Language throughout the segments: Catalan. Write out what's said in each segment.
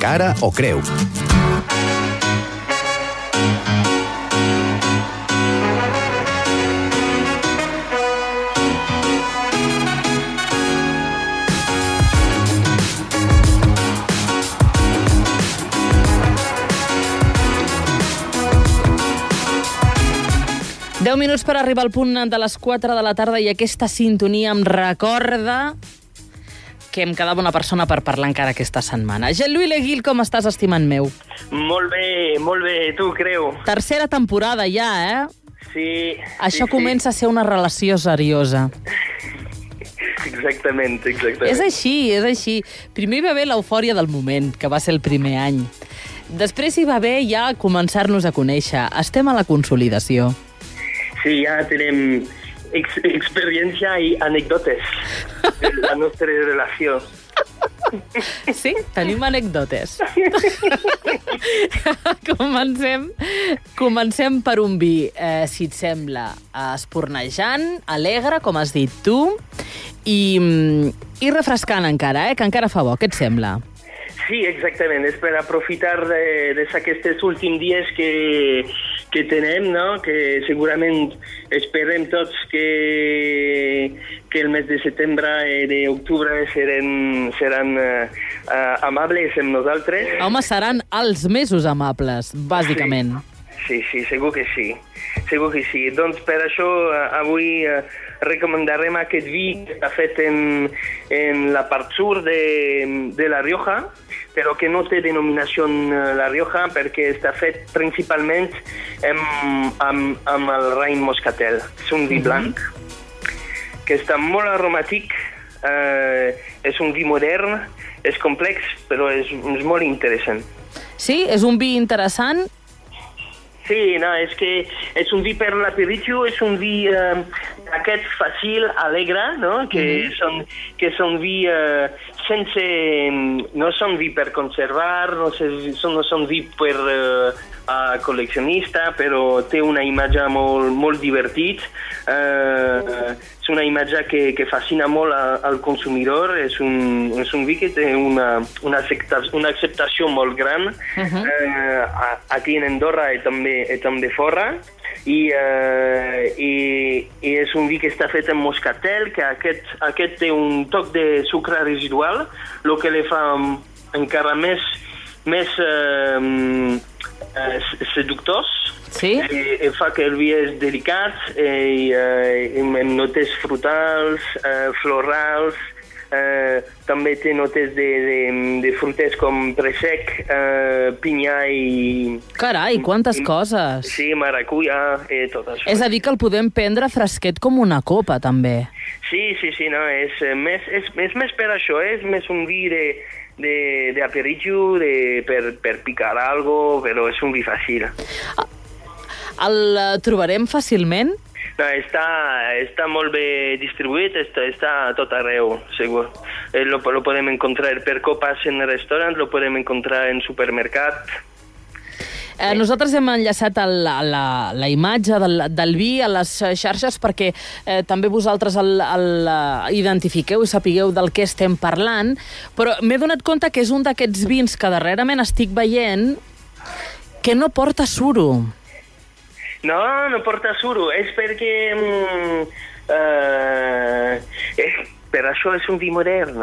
cara o creu. 10 minuts per arribar al punt de les 4 de la tarda i aquesta sintonia em recorda que em quedava una persona per parlar encara aquesta setmana. Jean-Louis Leguil, com estàs, estimant meu? Molt bé, tu, creu. Tercera temporada ja, eh? Sí. Això comença a ser una relació seriosa. Exactament. És així. Primer hi va haver l'eufòria del moment, que va ser el primer any. Després hi va haver ja començar-nos a conèixer. Estem a la consolidació. Sí, ja tenim experiència i anècdotes de la nostra relació. Sí, tenim anècdotes. Comencem per un vi, si et sembla, espornejant, alegre, com has dit tu, i refrescant encara, que encara fa bo. Què et sembla? Sí, exactament. És per aprofitar d'aquests últims dies que tenem, no? Que segurament esperem tots que el mes de setembre i d'octubre seran amables amb nosaltres. Home, seran els mesos amables, bàsicament. Sí, segur que sí. Doncs per això avui recomandarem aquest vi que està fet en la part sud de La Rioja, però que no té denominació La Rioja perquè està fet principalment amb el raïm moscatel. És un vi blanc que està molt aromàtic, és un vi modern, és complex, però és molt interessant. Sí? És un vi interessant? Sí, no, és que és un vi per l'aperitiu, és un vi aquest fàcil, alegre, no? Que són vi sense... No són vi per conservar, no són vi per col·leccionista, però té una imatge molt divertit. És una imatge que fascina molt al consumidor. És un vi que té una acceptació molt gran aquí en Andorra i també fora. I és un vi que està fet amb moscatel, que aquest té un toc de sucre residual, el que li fa encara més seductors. Sí? Fa que el vi és delicat, amb notes frutals, florals, també té notes de frutes com pressec, pinyà i... Carai, quantes coses! Sí, maracuja, tot això. És a dir, que el podem prendre fresquet com una copa, també. Sí, no, és més per això, és més un vi d'aperitiu, per picar algo, però és un vi fàcil. El trobarem fàcilment? No, està molt bé distribuït, està tot arreu, segur. Lo podem encontrar per copas en restaurants, lo podem encontrar en supermercat. Nosaltres hem enllaçat la imatge del vi a les xarxes perquè també vosaltres el identifiqueu i sapigueu del que estem parlant, però m'he donat compte que és un d'aquests vins que darrerament estic veient que no porta suro. No porta suro, és perquè per això és un vi modern.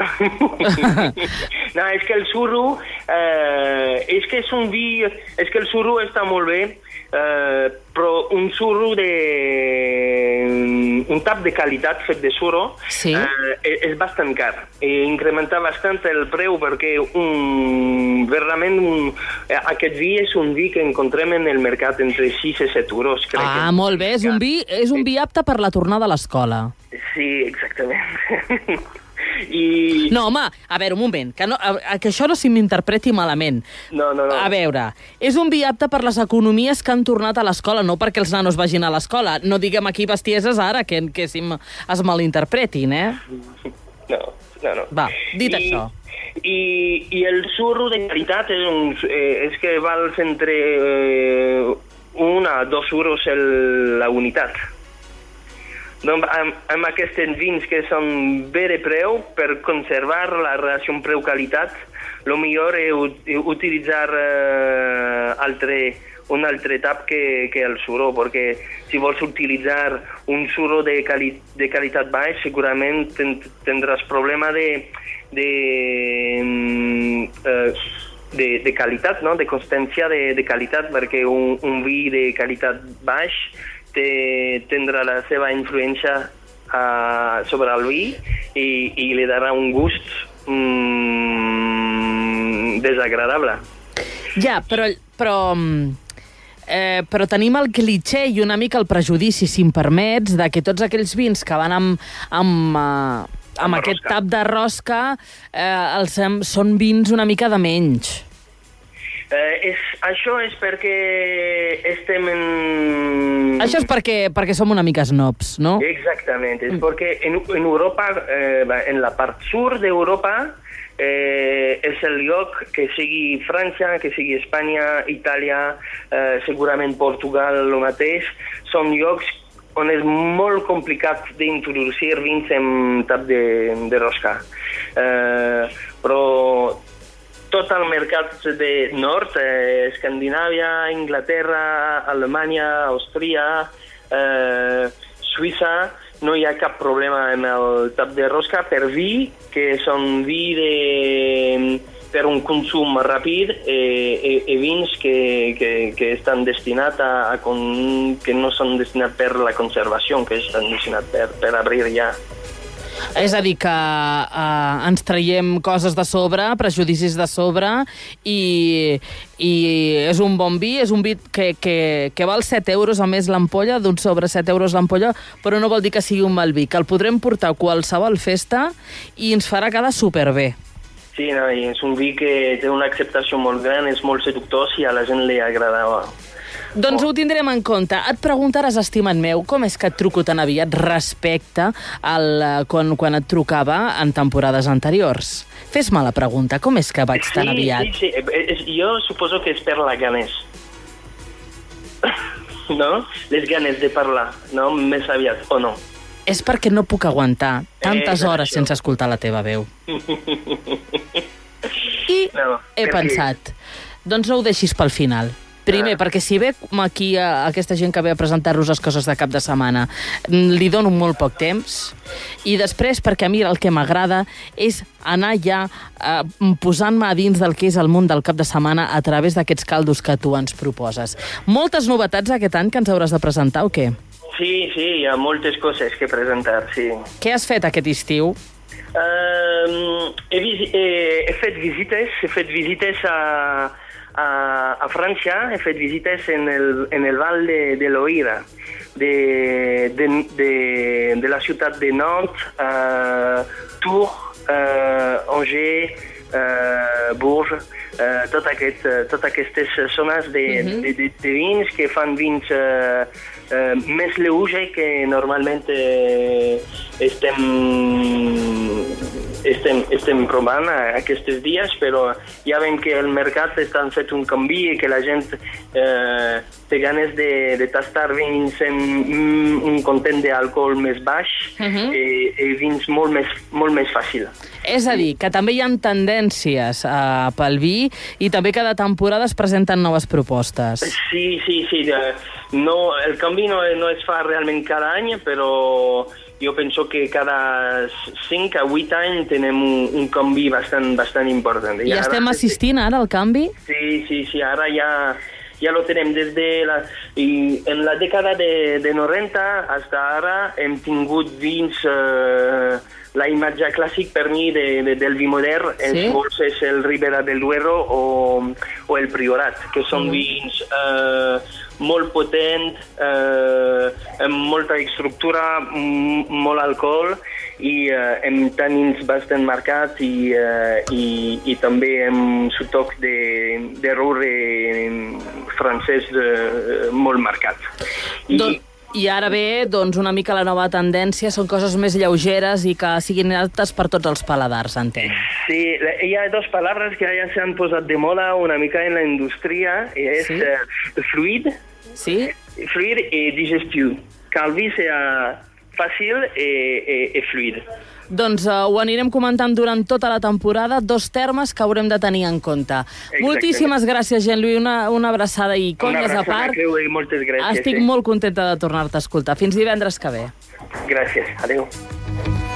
No, és que el suro és que el suro està molt bé, però un suro un tap de qualitat fet de suro és bastant car. Incrementa bastant el preu perquè realment aquest vi és un vi que encontrem en el mercat entre 6 i 7 euros. Molt bé, és un vi apte per la tornada a l'escola. Sí, exactament. No, home, a veure, un moment, que això no se m'interpreti malament. No. A veure, és un vi apte per les economies que han tornat a l'escola, no perquè els nanos vagin a l'escola. No diguem aquí bestieses ara, que es malinterpretin, eh? No. Va, dit això. I el suro de qualitat és que val entre 1 a 2 euros la unitat. doncs, amb aquests vins que són bé de preu, per conservar la relació preu-qualitat, el millor és utilitzar un altre tap que el suro, perquè si vols utilitzar un suro de qualitat baix, segurament tindràs problema de qualitat, no? De constància de qualitat, perquè un vi de qualitat baix tindrà la seva influència sobre el vi i li darà un gust desagradable. Ja, però tenim el cliché i una mica el prejudici, si em permets, de que tots aquells vins que van amb aquest tap de rosca són vins una mica de menys. Això és perquè estem en... Això és perquè som una mica snobs, no? Exactament, és perquè en Europa, en la part sud d'Europa, és el lloc que sigui França, que sigui Espanya, Itàlia, segurament Portugal, el mateix, són llocs on és molt complicat d'introducir vins amb tap de rosca. Però tot el mercat de nord, Escandinàvia, Inglaterra, Alemanya, Àustria, Suïssa, no hi ha cap problema amb el tap de rosca per vi, que són vi per un consum ràpid i vins que estan destinats que no són destinats per la conservació, que estan destinats per obrir ja. És a dir, que ens traiem coses de sobre, prejudicis de sobre, i és un bon vi, és un vi que val 7 euros a més l'ampolla, d'un sobre 7 euros l'ampolla, però no vol dir que sigui un mal vi, que el podrem portar a qualsevol festa i ens farà quedar superbé. Sí, no, i és un vi que té una acceptació molt gran, és molt seductor i a la gent li agradava. Doncs ho tindrem en compte. Et preguntaràs, estimat meu, com és que et truco tan aviat respecte quan et trucava en temporades anteriors? Fes-me la pregunta, com és que vaig tan aviat? Sí. Jo suposo que és per la ganes. No? Les ganes de parlar, no? Més aviat, o no? És perquè no puc aguantar tantes hores sense escoltar la teva veu. I he pensat, doncs no ho deixis pel final. Primer, perquè si ve aquí aquesta gent que ve a presentar-nos les coses de cap de setmana, li dono molt poc temps, i després perquè a mi el que m'agrada és anar ja posant-me a dins del que és el món del cap de setmana a través d'aquests caldos que tu ens proposes. Moltes novetats aquest any que ens hauràs de presentar o què? Sí, hi ha moltes coses que presentar, sí. Què has fet aquest estiu? He fet visites a França, he fet visites en el Val de Loira, de la ciutat de Nantes, Tours, Angers, Bourges, totes aquestes zones de vins que fan vins més lleugers que normalment estem provant aquests dies, però ja veiem que el mercat està fet un canvi i que la gent té ganes de tastar vins amb un content d'alcohol més baix i vins molt més fàcil. És a dir, que també hi ha tendències pel vi i també cada temporada es presenten noves propostes. Sí. No, el canvi no es fa realment cada any, però jo penso que cada 5 a 8 anys tenim un canvi bastant important. I estem assistint ara al canvi? Sí, ara ja lo tenim des de en la dècada de 90 fins ara hem tingut vins la imatge clàssic per mi del vi modern és el Ribera del Duero o el Priorat, que són vins molt potent, amb molta estructura, molt alcohol i amb tannins bastant marcats i també amb un toc de roure francès molt marcat. I ara ve, doncs, una mica la nova tendència, són coses més lleugeres i que siguin aptes per tots els paladars, entenc. Sí, hi ha dues paraules que ja s'han posat de moda una mica en la indústria, i és fluid i digestiu. Que el vi sea fàcil i fluid. Doncs ho anirem comentant durant tota la temporada, 2 termes que haurem de tenir en compte. Exacte. Moltíssimes gràcies, Jean-Louis, una abraçada i conyes a part. Moltes gràcies. Estic molt contenta de tornar-te a escoltar. Fins divendres que ve. Gràcies, adeu.